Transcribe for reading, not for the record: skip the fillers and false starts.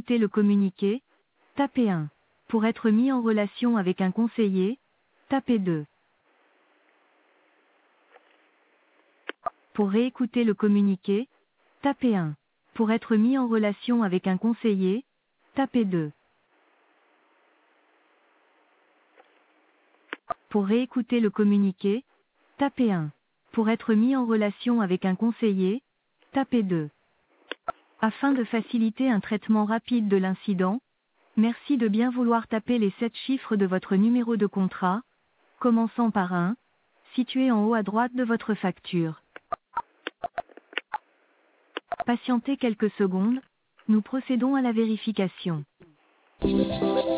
réécouter le communiqué, tapez 1. Pour être mis en relation avec un conseiller, tapez 2. Pour réécouter le communiqué, tapez 1. Pour être mis en relation avec un conseiller, tapez 2. Pour réécouter le communiqué, tapez 1. Pour être mis en relation avec un conseiller, tapez 2. Afin de faciliter un traitement rapide de l'incident, merci de bien vouloir taper les 7 chiffres de votre numéro de contrat, commençant par 1, situé en haut à droite de votre facture. Patientez quelques secondes, nous procédons à la vérification.